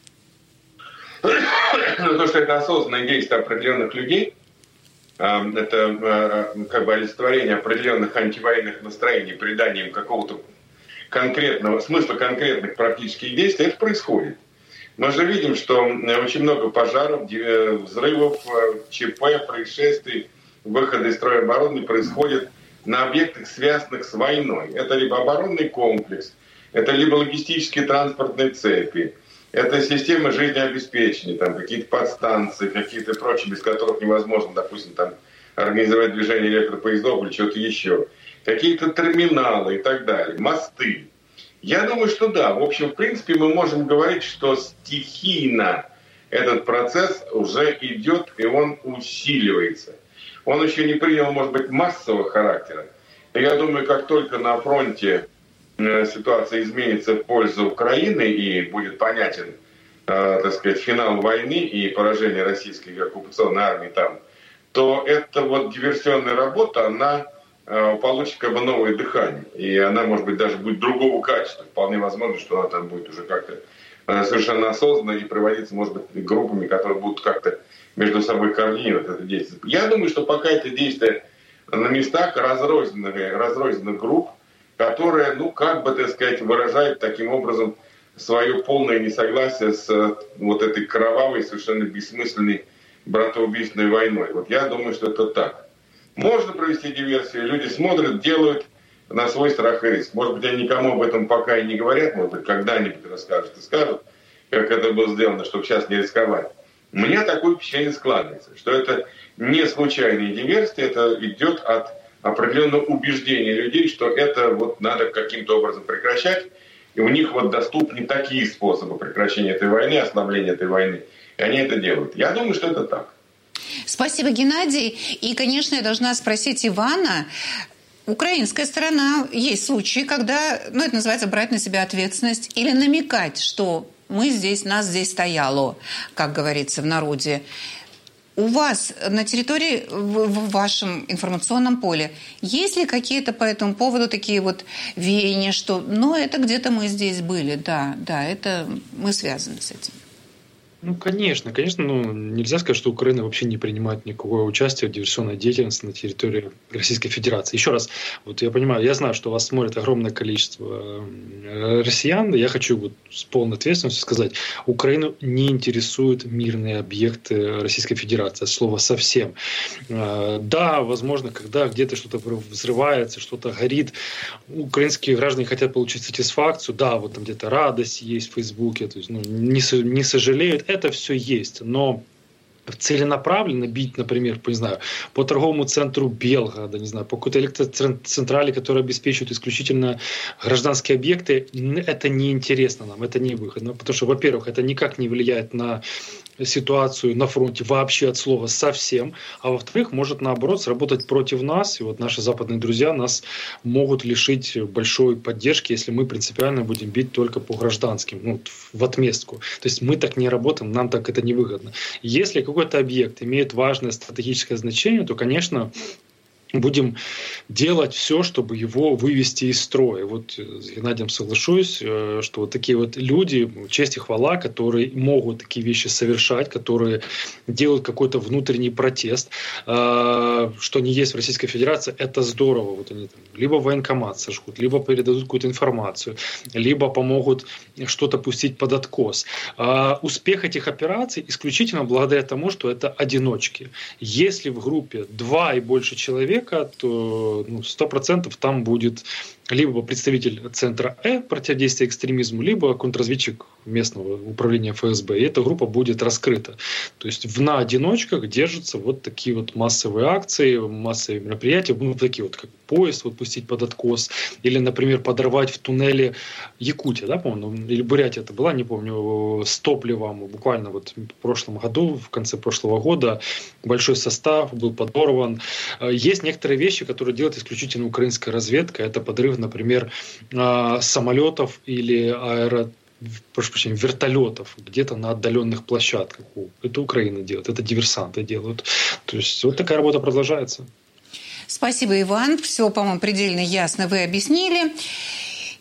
но то, что это осознанное действие определенных людей, это как бы олицетворение определенных антивоенных настроений, приданием какого-то конкретного смысла, конкретных практических действий, это происходит. Мы же видим, что очень много пожаров, взрывов, ЧП, происшествий, выхода из строя обороны происходят на объектах, связанных с войной. Это либо оборонный комплекс, это либо логистические транспортные цепи, это системы жизнеобеспечения, там какие-то подстанции, какие-то прочие, без которых невозможно, допустим, там организовать движение электропоездов или что-то еще. Какие-то терминалы и так далее, мосты. Я думаю, что да. В общем, в принципе, мы можем говорить, что стихийно этот процесс уже идет, и он усиливается. Он еще не принял, может быть, массового характера. Но я думаю, как только на фронте ситуация изменится в пользу Украины и будет понятен, так сказать, финал войны и поражение российской оккупационной армии там, то эта вот диверсионная работа, она получит как бы новое дыхание. И она, может быть, даже будет другого качества. Вполне возможно, что она там будет уже как-то совершенно осознанно и проводиться, может быть, группами, которые будут как-то между собой координировать это действие. Я думаю, что пока это действие на местах разрозненных групп, которые, ну, как бы, так сказать, выражают таким образом свое полное несогласие с вот этой кровавой, совершенно бессмысленной братоубийственной войной. Вот я думаю, что это так. Можно провести диверсию, люди смотрят, делают на свой страх и риск. Может быть, они никому об этом пока и не говорят, может быть, когда-нибудь расскажут и скажут, как это было сделано, чтобы сейчас не рисковать. У меня такое впечатление складывается, что это не случайные диверсии, это идет от определенного убеждения людей, что это вот надо каким-то образом прекращать, и у них вот доступны такие способы прекращения этой войны, ослабления этой войны, и они это делают. Я думаю, что это так. Спасибо, Геннадий. И, конечно, я должна спросить Ивана. Украинская сторона, есть случаи, когда, ну, это называется брать на себя ответственность или намекать, что нас здесь стояло, как говорится в народе. У вас на территории, в вашем информационном поле, есть ли какие-то по этому поводу такие вот веяния, что, ну, это где-то мы здесь были, да, это мы связаны с этим? Ну, конечно, ну, нельзя сказать, что Украина вообще не принимает никакого участия в диверсионной деятельности на территории Российской Федерации. Еще раз, вот я понимаю, я знаю, что вас смотрит огромное количество россиян, я хочу вот с полной ответственностью сказать, Украину не интересуют мирные объекты Российской Федерации, от слова совсем. Да, возможно, когда где-то что-то взрывается, что-то горит, украинские граждане хотят получить сатисфакцию, да, вот там где-то радость есть в Фейсбуке, то есть, ну, не сожалеют, это все есть, но целенаправленно бить, например, по торговому центру Белгорода, не знаю, по какой-то электроцентрали, которая обеспечивает исключительно гражданские объекты, это неинтересно нам, это не выгодно, потому что, во-первых, это никак не влияет на ситуацию на фронте вообще от слова совсем, а во-вторых, может наоборот сработать против нас, и вот наши западные друзья нас могут лишить большой поддержки, если мы принципиально будем бить только по гражданским, ну, в отместку. То есть мы так не работаем, нам так это невыгодно. Если какой-то объект имеет важное стратегическое значение, то, конечно, будем делать все, чтобы его вывести из строя. Вот с Геннадием соглашусь, что вот такие вот люди, честь и хвала, которые могут такие вещи совершать, которые делают какой-то внутренний протест, что они есть в Российской Федерации, это здорово. Вот они там либо военкомат сожгут, либо передадут какую-то информацию, либо помогут что-то пустить под откос. Успех этих операций исключительно благодаря тому, что это одиночки. Если в группе 2 и больше человек, то 100% там будет либо представитель центра противодействия экстремизму, либо контрразведчик местного управления ФСБ. И эта группа будет раскрыта. То есть на одиночках держатся вот такие вот массовые акции, массовые мероприятия, ну, такие вот, как поезд вот пустить под откос, или, например, подорвать в туннеле Якутия, да, по-моему, или Бурятия это была, не помню, с топливом. Буквально вот в прошлом году, в конце прошлого года, большой состав был подорван. Есть некоторые вещи, которые делает исключительно украинская разведка. Это подрыв, например, самолетов или вертолетов где-то на отдаленных площадках. Это Украина делает, это диверсанты делают. То есть вот такая работа продолжается. Спасибо, Иван. Все, по-моему, предельно ясно вы объяснили.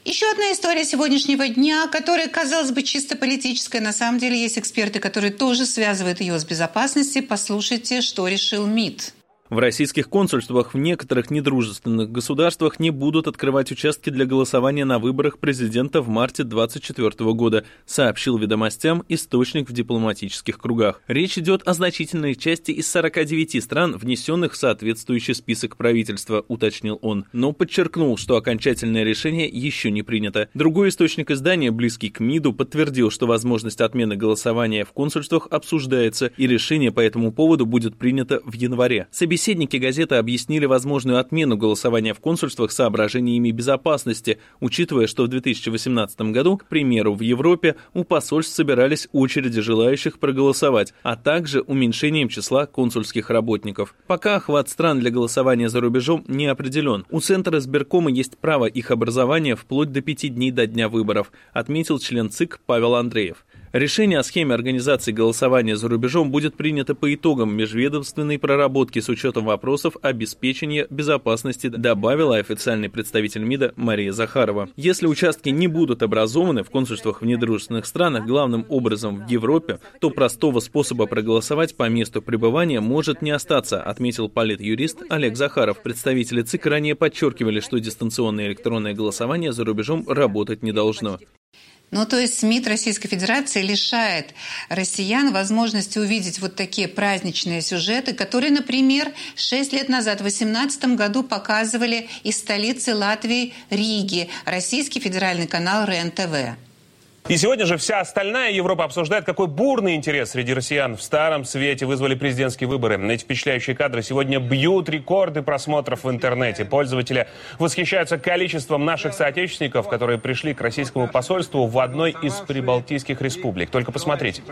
Еще одна история сегодняшнего дня, которая, казалось бы, чисто политическая. На самом деле есть эксперты, которые тоже связывают ее с безопасностью. Послушайте, что решил МИД. В российских консульствах в некоторых недружественных государствах не будут открывать участки для голосования на выборах президента в марте 2024 года, сообщил «Ведомостям» источник в дипломатических кругах. Речь идет о значительной части из 49 стран, внесенных в соответствующий список правительства, уточнил он, но подчеркнул, что окончательное решение еще не принято. Другой источник издания, близкий к МИДу, подтвердил, что возможность отмены голосования в консульствах обсуждается, и решение по этому поводу будет принято в январе. Собеседники газеты объяснили возможную отмену голосования в консульствах соображениями безопасности, учитывая, что в 2018 году, к примеру, в Европе у посольств собирались очереди желающих проголосовать, а также уменьшением числа консульских работников. Пока охват стран для голосования за рубежом не определен. У Центра избиркома есть право их образования вплоть до 5 дней до дня выборов, отметил член ЦИК Павел Андреев. Решение о схеме организации голосования за рубежом будет принято по итогам межведомственной проработки с учетом вопросов обеспечения безопасности, добавила официальный представитель МИДа Мария Захарова. Если участки не будут образованы в консульствах в недружественных странах, главным образом в Европе, то простого способа проголосовать по месту пребывания может не остаться, отметил политюрист Олег Захаров. Представители ЦИК ранее подчеркивали, что дистанционное электронное голосование за рубежом работать не должно. Ну, то есть МИД Российской Федерации лишает россиян возможности увидеть вот такие праздничные сюжеты, которые, например, 6 лет назад, в 2018 году, показывали из столицы Латвии Риги российский федеральный канал РЕН-ТВ. И сегодня же вся остальная Европа обсуждает, какой бурный интерес среди россиян в Старом Свете вызвали президентские выборы. Эти впечатляющие кадры сегодня бьют рекорды просмотров в интернете. Пользователи восхищаются количеством наших соотечественников, которые пришли к российскому посольству в одной из прибалтийских республик. Только посмотрите.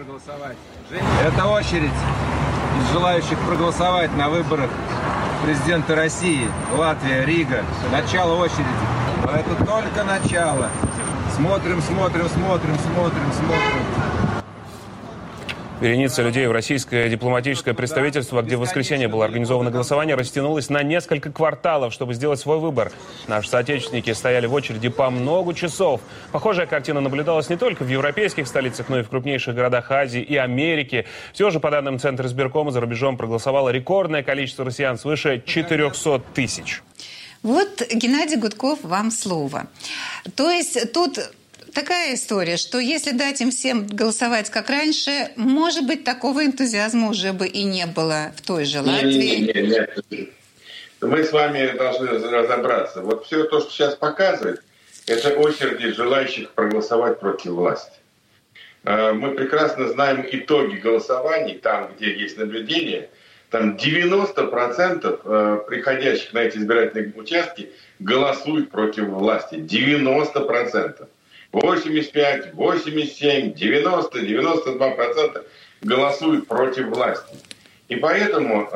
Это очередь из желающих проголосовать на выборах президента России. Латвия, Рига. Начало очереди. Но это только начало. Смотрим. Вереница людей в российское дипломатическое представительство, где в воскресенье было организовано голосование, растянулась на несколько кварталов, чтобы сделать свой выбор. Наши соотечественники стояли в очереди по много часов. Похожая картина наблюдалась не только в европейских столицах, но и в крупнейших городах Азии и Америки. Все же, по данным Центра избиркома, за рубежом проголосовало рекордное количество россиян, свыше 400 тысяч. Вот, Геннадий Гудков, вам слово. То есть тут такая история, что если дать им всем голосовать как раньше, может быть, такого энтузиазма уже бы и не было в той же Латвии. Нет. Мы с вами должны разобраться. Вот все то, что сейчас показывает, это очереди желающих проголосовать против власти. Мы прекрасно знаем итоги голосований, там, где есть наблюдение. Там 90% приходящих на эти избирательные участки голосуют против власти. 90%. 85, 87, 90, 92% голосуют против власти. И поэтому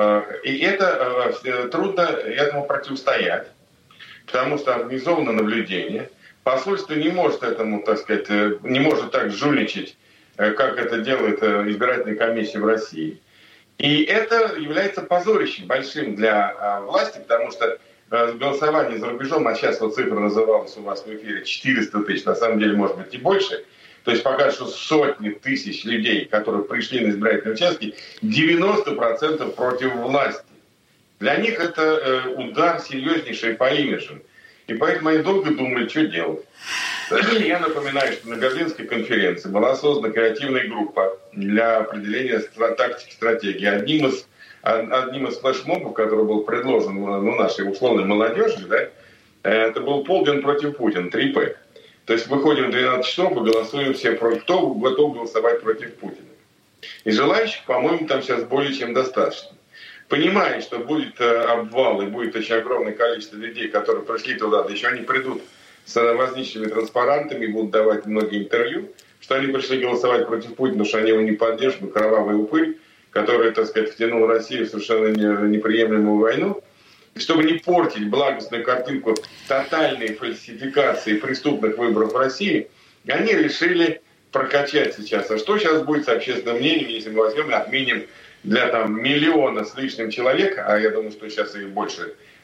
это трудно этому противостоять, потому что организовано наблюдение. Посольство не может этому, так сказать, не может так жульничать, как это делает избирательная комиссия в России. И это является позорищем большим для власти, потому что голосование за рубежом, а сейчас вот цифра называлась у вас в эфире 400 тысяч, на самом деле может быть и больше. То есть пока что сотни тысяч людей, которые пришли на избирательные участки, 90% против власти. Для них это удар серьезнейший по имиджу. И поэтому они долго думали, что делать. Я напоминаю, что на Берлинской конференции была создана креативная группа для определения тактики, стратегии. Одним из флешмобов, который был предложен нашей условной молодежи, да, это был полдень против Путина, 3П. То есть выходим в 12 часов и голосуем все против, кто готов голосовать против Путина. И желающих, по-моему, там сейчас более чем достаточно. Понимая, что будет обвал и будет очень огромное количество людей, которые пришли туда, да еще они придут с возничными транспарантами, будут давать многие интервью, что они пришли голосовать против Путина, что они его не поддерживают, кровавый упырь, который, так сказать, втянул Россию в совершенно неприемлемую войну. И чтобы не портить благостную картинку тотальной фальсификации преступных выборов в России, они решили прокачать сейчас. А что сейчас будет с общественным мнением, если мы возьмем и отменим для 1 миллиона с лишним человек, а я думаю, что сейчас их больше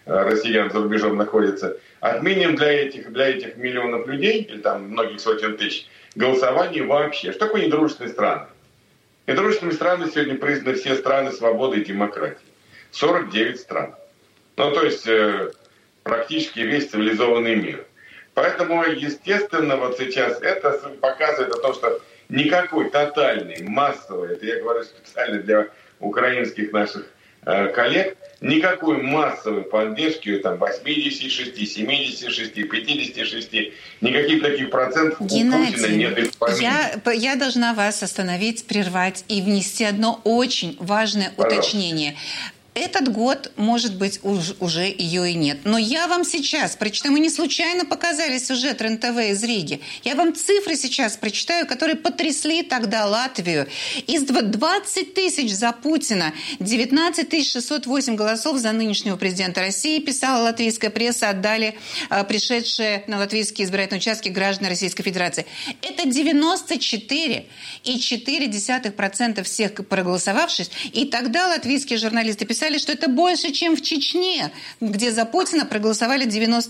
россиян за рубежом находится, отменим для этих миллионов людей, или там многих сотен тысяч, голосование вообще. Что такое недружественные страны? Недружественными странами сегодня признаны все страны свободы и демократии. 49 стран. Ну, то есть практически весь цивилизованный мир. Поэтому, естественно, вот сейчас это показывает о том, что никакой тотальной, массовой, это я говорю специально для украинских наших коллег, никакой массовой поддержки, там, 86, 76, 56, никаких таких процентов Геннадий, у Путина нет и в помине. Я должна вас остановить, прервать и внести одно очень важное уточнение. Этот год, может быть, уже ее и нет. Но я вам сейчас прочитаю. Мы не случайно показали сюжет РЕН-ТВ из Риги. Я вам цифры сейчас прочитаю, которые потрясли тогда Латвию. Из 20 тысяч за Путина, 19 608 голосов за нынешнего президента России, писала латвийская пресса, отдали пришедшие на латвийские избирательные участки граждане Российской Федерации. Это 94,4% всех проголосовавших. И тогда латвийские журналисты писали, что это больше, чем в Чечне, где за Путина проголосовали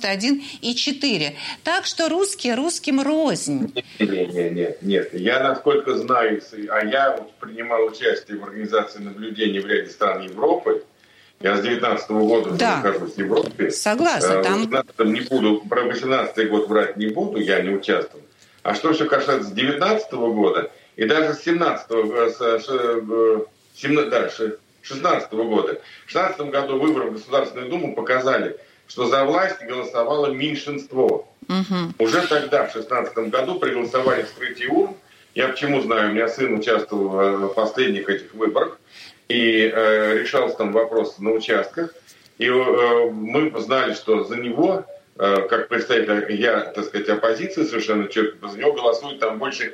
91,4. Так что русские русским рознь. Нет. Я, насколько знаю, а я принимал участие в организации наблюдений в ряде стран Европы. Я с 19-го года нахожусь в Европе. Согласна. Не буду, про 18-й год врать не буду, я не участвовал. А что еще касается 19-го года и даже с 16-го, 16-го года. В 16 году выборы в Государственную Думу показали, что за власть голосовало меньшинство. Уже тогда, в 16 году, при голосовании в вскрытии урн, я почему знаю, у меня сын участвовал в последних этих выборах, и решался там вопрос на участках, и мы знали, что за него, как представитель, я, так сказать, оппозиции совершенно четко, за него голосуют там больше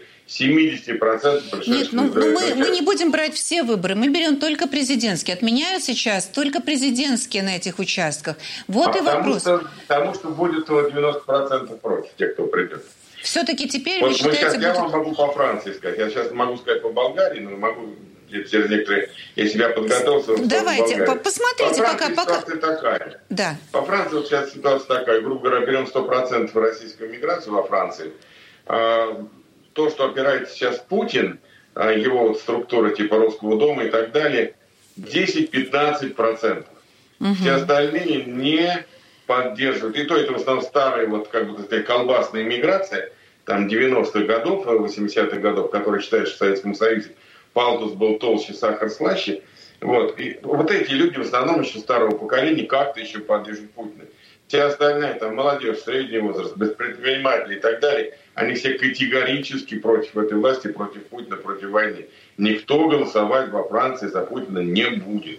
70%. Нет, мы не будем брать все выборы, мы берем только президентские. Отменяют сейчас только президентские на этих участках. Вот и вопрос. Потому что будет 90% против тех, кто придет. Все-таки теперь вот вы считаете... Я вам могу по Франции сказать. Я сейчас могу сказать по Болгарии, но могу через некоторые... Я себя подготовился... Давайте, посмотрите по Франции ситуация такая. Да. По Франции вот сейчас ситуация такая. Грубо говоря, берем 100% российскую миграцию во Франции. То, что опирается сейчас Путин, его вот структура типа Русского дома и так далее, 10-15%. Все остальные не поддерживают. И то это в основном старая, вот как бы сказать, колбасная миграция, там 90-х годов, 80-х годов, которые считают, что в Советском Союзе палтус был толще, сахар слаще. Вот. И вот эти люди в основном еще старого поколения как-то еще поддерживают Путина. Все остальные, там, молодежь, средний возраст, предприниматели и так далее, они все категорически против этой власти, против Путина, против войны. Никто голосовать во Франции за Путина не будет.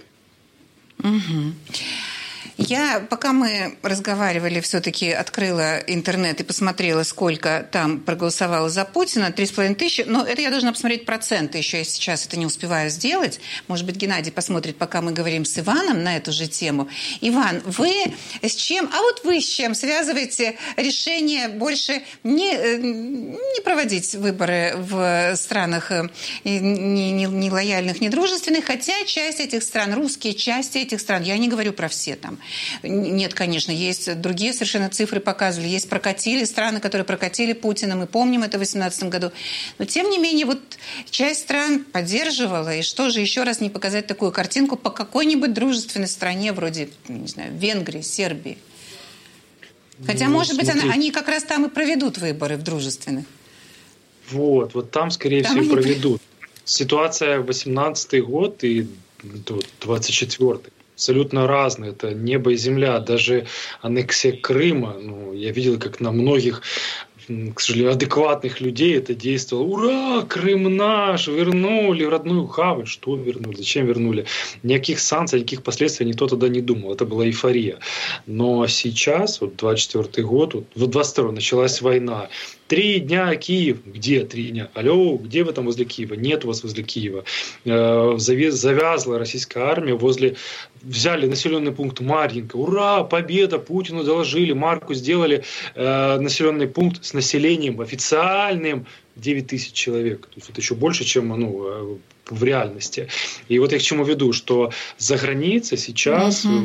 Пока мы разговаривали, все-таки открыла интернет и посмотрела, сколько там проголосовало за Путина, 3,5 тысячи. Но это я должна посмотреть проценты еще, я сейчас это не успеваю сделать. Может быть, Геннадий посмотрит, пока мы говорим с Иваном на эту же тему. Иван, вы с чем, вы с чем связываете решение больше не проводить выборы в странах нелояльных, недружественных, хотя часть этих стран, русские части этих стран, я не говорю про все там, нет, конечно, есть другие совершенно цифры показывали. Есть страны, которые прокатили Путина, мы помним это в 2018 году. Но, тем не менее, вот часть стран поддерживала. И что же, еще раз не показать такую картинку по какой-нибудь дружественной стране, вроде, не знаю, Венгрии, Сербии? Хотя, может быть, они как раз там и проведут выборы в дружественных. Вот там, скорее всего, и проведут. Ситуация 18-й год и 24-й. Абсолютно разные. Это небо и земля. Даже аннексия Крыма. Я видел, как на многих, к сожалению, адекватных людей это действовало. Ура! Крым наш! Вернули в родную гавань. Что вернули? Зачем вернули? Никаких санкций, никаких последствий никто тогда не думал. Это была эйфория. Но сейчас, 24-й год, в 22-й началась война. 3 дня Киев. Где 3 дня? Алло, где вы там возле Киева? Нет у вас возле Киева. Завязла российская армия взяли населенный пункт Марьинка. Ура, победа, Путину доложили, марку сделали. Населенный пункт с населением официальным 9 тысяч человек. То есть это еще больше, чем в реальности. И вот я к чему веду, что за границей сейчас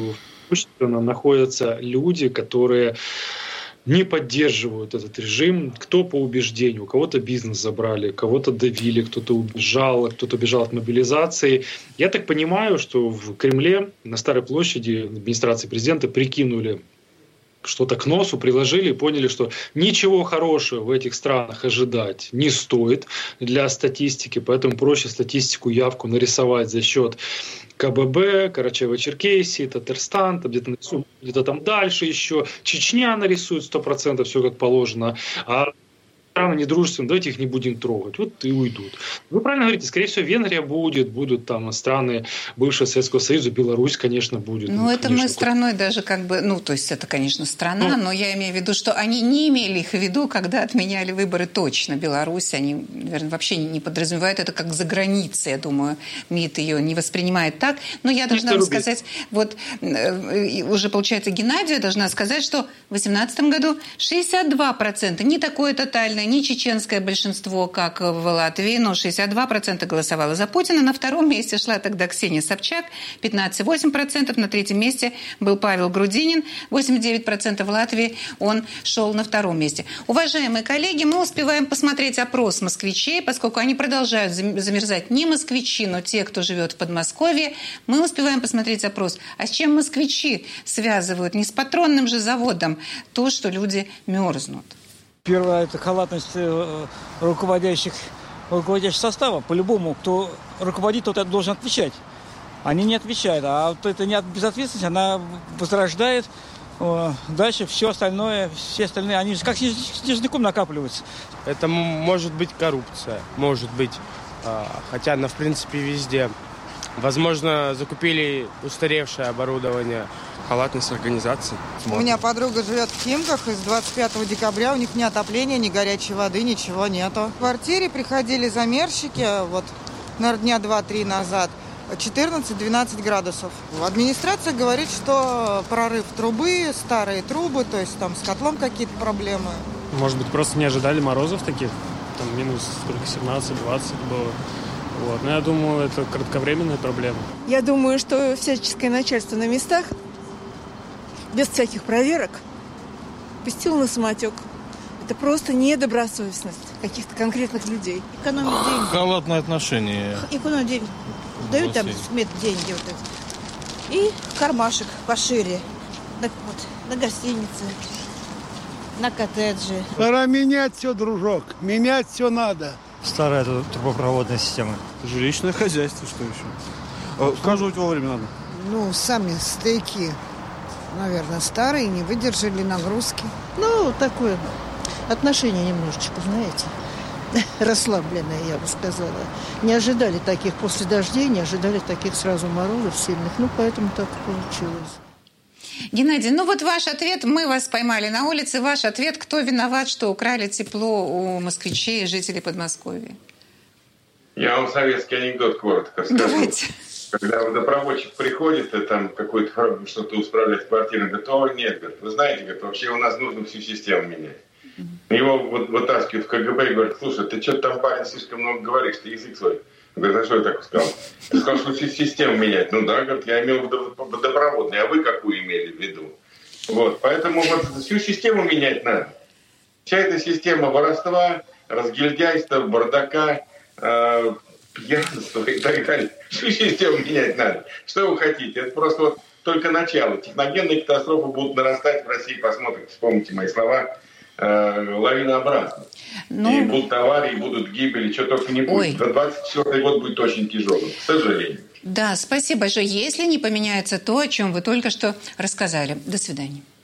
преимущественно находятся люди, которые не поддерживают этот режим, кто по убеждению. У кого-то бизнес забрали, кого-то давили, кто-то убежал от мобилизации. Я так понимаю, что в Кремле на Старой площади администрации президента прикинули что-то к носу, приложили и поняли, что ничего хорошего в этих странах ожидать не стоит для статистики, поэтому проще статистику, явку нарисовать за счет КББ, Карачаево-Черкесии, Татарстан, где-то там дальше еще, Чечня нарисует 100%, все как положено, а страны недружественные, давайте их не будем трогать, вот и уйдут. Вы правильно говорите, скорее всего, Венгрия будут там страны бывшего Советского Союза, Беларусь, конечно, будет. Это мы страной даже то есть это, конечно, страна, но я имею в виду, что они не имели их в виду, когда отменяли выборы точно. Беларусь, они, наверное, вообще не подразумевают это как за границей, я думаю, МИД ее не воспринимает так. Но я должна вам сказать, уже, получается, Геннадию должна сказать, что в 2018 году 62%, не такое тотальное, не чеченское большинство, как в Латвии, но 62% голосовало за Путина. На втором месте шла тогда Ксения Собчак, 15,8%. На третьем месте был Павел Грудинин, 89% в Латвии. Он шел на втором месте. Уважаемые коллеги, мы успеваем посмотреть опрос москвичей, поскольку они продолжают замерзать. Не москвичи, но те, кто живет в Подмосковье. Мы успеваем посмотреть опрос. А с чем москвичи связывают? Не с патронным же заводом то, что люди мерзнут. Первое – это халатность руководящего состава. По-любому, кто руководит, тот должен отвечать. Они не отвечают. А вот эта безответственность, она возрождает дальше все остальные, они как снежный накапливаются. Это может быть коррупция, может быть, хотя она в принципе везде. Возможно, закупили устаревшее оборудование. Халатность организации. У меня подруга живет в Химках, и с 25 декабря у них ни отопления, ни горячей воды, ничего нету. В квартире приходили замерщики, наверное, дня 2-3 назад, 14-12 градусов. Администрация говорит, что прорыв трубы, старые трубы, то есть там с котлом какие-то проблемы. Может быть, просто не ожидали морозов таких? Там минус только 17-20 было. Но я думаю, это кратковременная проблема. Я думаю, что всяческое начальство на местах, без всяких проверок, пустило на самотек. Это просто недобросовестность каких-то конкретных людей. Экономить деньги. Халатное отношение. Экономить деньги. Дают там деньги вот это. И кармашек пошире. На гостинице, на коттеджи. Пора менять все, дружок. Менять все надо. Старая трубопроводная система. Жилищное хозяйство, что еще? Ухаживать вовремя надо. Сами стейки, наверное, старые, не выдержали нагрузки. Такое отношение немножечко, знаете, расслабленное, я бы сказала. Не ожидали таких после дождей, не ожидали таких сразу морозов сильных. Поэтому так получилось. Геннадий, ваш ответ, мы вас поймали на улице, ваш ответ, кто виноват, что украли тепло у москвичей и жителей Подмосковья? Я вам советский анекдот коротко скажу. Давайте. Когда водопроводчик приходит, и там что-то исправлять в квартире, говорит, нет, вы знаете, вообще у нас нужно всю систему менять. Его вытаскивают в КГБ и говорят, слушай, ты что-то там, парень, слишком много говоришь, ты язык свой. Говорит, а что я так сказал? Ты сказал, что всю систему менять. Говорит, я имел водопроводный, а вы какую имели в виду? Поэтому всю систему менять надо. Вся эта система воровства, разгильдяйства, бардака, пьянства и так далее. Всю систему менять надо. Что вы хотите? Это просто только начало. Техногенные катастрофы будут нарастать в России, посмотрите, вспомните мои слова, лавинообразно. И будут аварии, будут гибели, что только не будет. 24-й год будет очень тяжелым, к сожалению. Да, спасибо большое. Если не поменяется то, о чем вы только что рассказали. До свидания.